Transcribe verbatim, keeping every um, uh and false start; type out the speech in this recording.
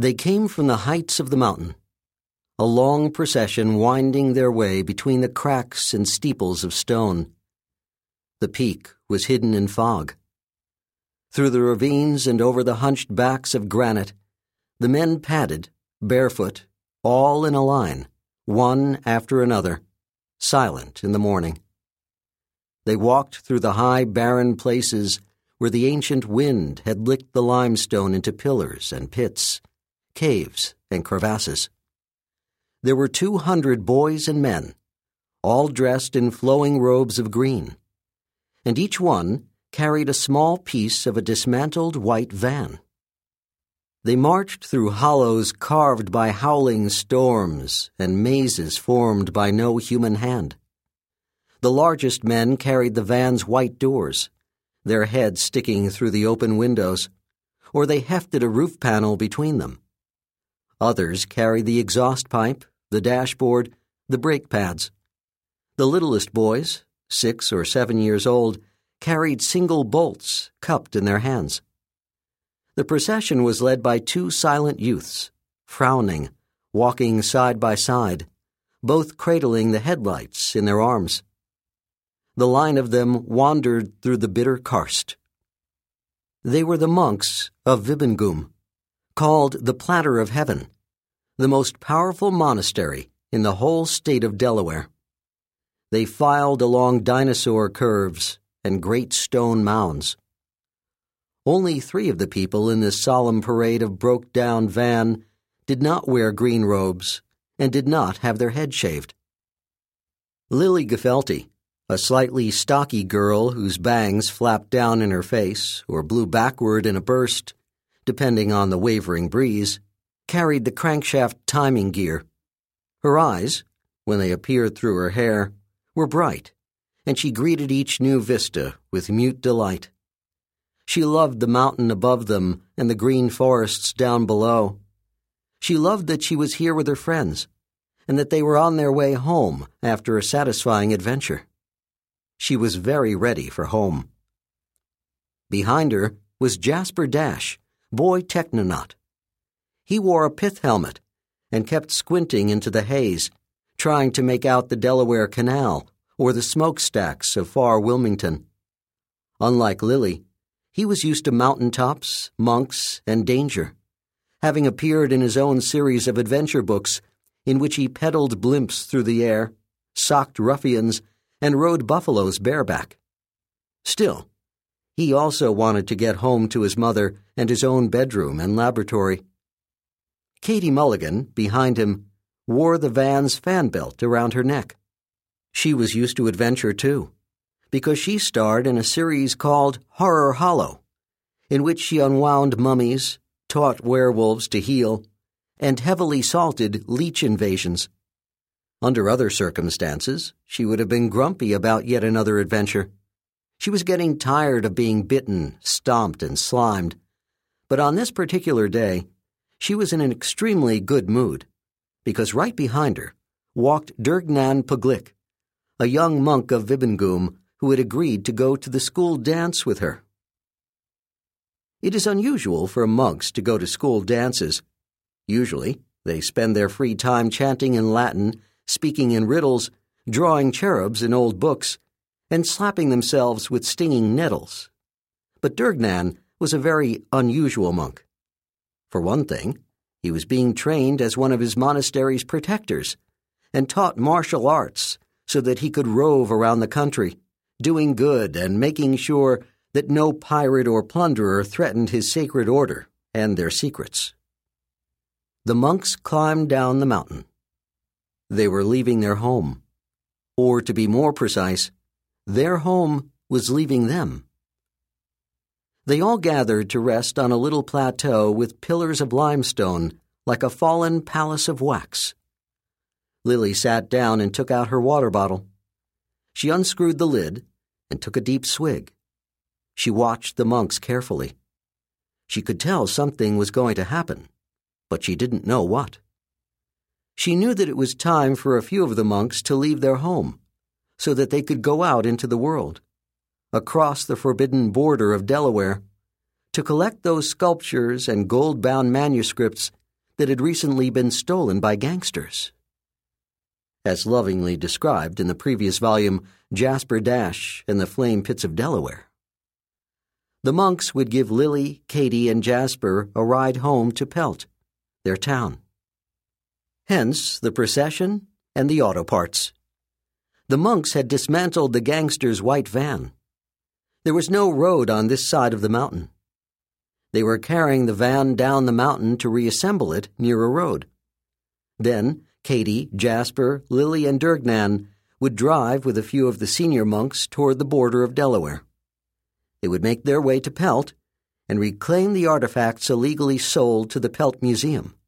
They came from the heights of the mountain, a long procession winding their way between the cracks and steeples of stone. The peak was hidden in fog. Through the ravines and over the hunched backs of granite, the men padded, barefoot, all in a line, one after another, silent in the morning. They walked through the high, barren places where the ancient wind had licked the limestone into pillars and pits, caves and crevasses. There were two hundred boys and men, all dressed in flowing robes of green, and each one carried a small piece of a dismantled white van. They marched through hollows carved by howling storms and mazes formed by no human hand. The largest men carried the van's white doors, their heads sticking through the open windows, or they hefted a roof panel between them. Others carried the exhaust pipe, the dashboard, the brake pads. The littlest boys, six or seven years old, carried single bolts cupped in their hands. The procession was led by two silent youths, frowning, walking side by side, both cradling the headlights in their arms. The line of them wandered through the bitter karst. They were the monks of Vibengum, called the Platter of Heaven, the most powerful monastery in the whole state of Delaware. They filed along dinosaur curves and great stone mounds. Only three of the people in this solemn parade of broke-down van did not wear green robes and did not have their heads shaved. Lily Gefelty, a slightly stocky girl whose bangs flapped down in her face or blew backward in a burst, depending on the wavering breeze, carried the crankshaft timing gear. Her eyes, when they appeared through her hair, were bright, and she greeted each new vista with mute delight. She loved the mountain above them and the green forests down below. She loved that she was here with her friends, and that they were on their way home after a satisfying adventure. She was very ready for home. Behind her was Jasper Dash, boy technonaut. He wore a pith helmet and kept squinting into the haze, trying to make out the Delaware Canal or the smokestacks of far Wilmington. Unlike Lily, he was used to mountaintops, monks, and danger, having appeared in his own series of adventure books in which he peddled blimps through the air, socked ruffians, and rode buffaloes bareback. Still, he also wanted to get home to his mother and his own bedroom and laboratory. Katie Mulligan, behind him, wore the van's fan belt around her neck. She was used to adventure, too, because she starred in a series called Horror Hollow, in which she unwound mummies, taught werewolves to heal, and heavily salted leech invasions. Under other circumstances, she would have been grumpy about yet another adventure. She was getting tired of being bitten, stomped, and slimed. But on this particular day, she was in an extremely good mood, because right behind her walked Durgnan Puglik, a young monk of Vibengum who had agreed to go to the school dance with her. It is unusual for monks to go to school dances. Usually, they spend their free time chanting in Latin, speaking in riddles, drawing cherubs in old books, and slapping themselves with stinging nettles. But Durgnan was a very unusual monk. For one thing, he was being trained as one of his monastery's protectors, and taught martial arts so that he could rove around the country, doing good and making sure that no pirate or plunderer threatened his sacred order and their secrets. The monks climbed down the mountain. They were leaving their home. Or, to be more precise, their home was leaving them. They all gathered to rest on a little plateau with pillars of limestone like a fallen palace of wax. Lily sat down and took out her water bottle. She unscrewed the lid and took a deep swig. She watched the monks carefully. She could tell something was going to happen, but she didn't know what. She knew that it was time for a few of the monks to leave their home, so that they could go out into the world, across the forbidden border of Delaware, to collect those sculptures and gold-bound manuscripts that had recently been stolen by gangsters. As lovingly described in the previous volume, Jasper Dash and the Flame Pits of Delaware. The monks would give Lily, Katie, and Jasper a ride home to Pelt, their town. Hence the procession and the auto parts. The monks had dismantled the gangsters' white van. There was no road on this side of the mountain. They were carrying the van down the mountain to reassemble it near a road. Then Katie, Jasper, Lily, and Durgnan would drive with a few of the senior monks toward the border of Delaware. They would make their way to Pelt and reclaim the artifacts illegally sold to the Pelt Museum.